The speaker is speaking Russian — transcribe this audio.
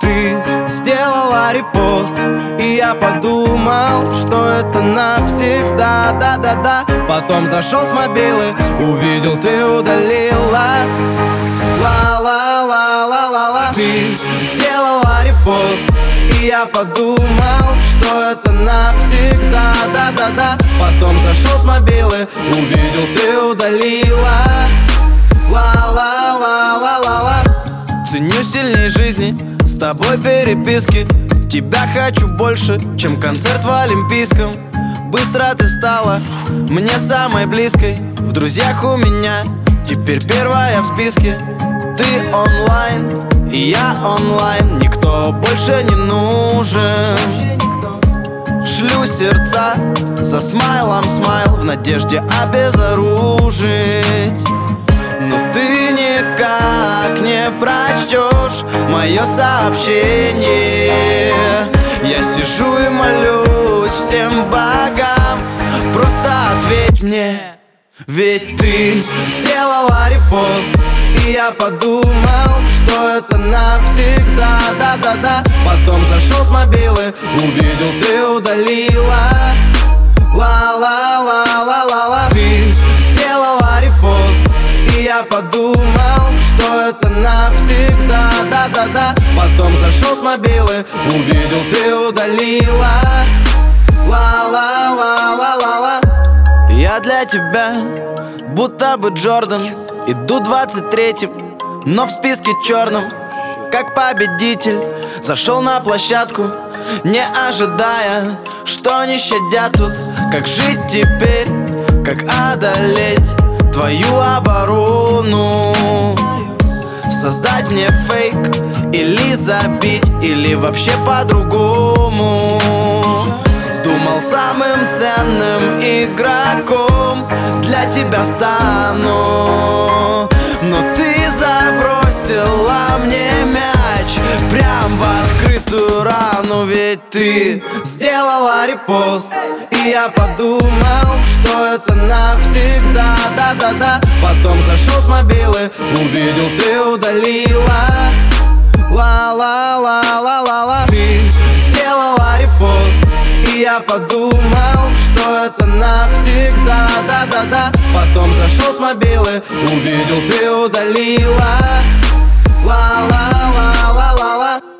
Ты сделала репост, и я подумал, что это навсегда, да-да-да. Потом зашел с мобилы, увидел, ты удалила. Ла-ла-ла-ла-ла-ла. Ты сделала репост, и я подумал, что это навсегда, да-да-да. Потом зашел с мобилы, увидел, ты удалила. Ла-ла-ла-ла-ла-ла. Ценю сильней жизни, с тобой переписки. Тебя хочу больше, чем концерт в Олимпийском. Быстро ты стала мне самой близкой. В друзьях у меня теперь первая в списке. Ты онлайн, и я онлайн. Никто больше не нужен. Шлю сердца со смайлом смайл, в надежде обезоружить. Но ты никак не прочтешь мое сообщение. Я сижу и молюсь всем богам, просто ответь мне. Ведь ты сделала репост, и я подумал, что это навсегда, да-да-да. Потом зашел с мобилы, увидел, ты удалила. Ла-ла-ла-ла-ла-ла. Ты сделала репост, и я подумал, что это навсегда, да-да-да. Потом зашел с мобилы, увидел, ты удалила. Ла-ла-ла-ла-ла-ла. Я для тебя будто бы Джордан. Иду 23-м, но в списке черном, как победитель. Зашел на площадку, не ожидая, что не щадят тут. Как жить теперь, как одолеть твою оборону? Создать мне фейк или забить, или вообще по-другому? Думал, самым ценным игроком для тебя стану, но ты забросила мне мяч прям в открытую рану. Ведь ты сделала репост, и я подумал, что это навсегда, да-да-да. Потом зашел с мобилы, увидел, ты удалила. Ла-ла-ла-ла-ла-ла. Ты сделала репост, и я подумал, что это навсегда, да-да-да. Потом зашел с мобилы, увидел, ты удалила. Ла-ла-ла-ла-ла-ла.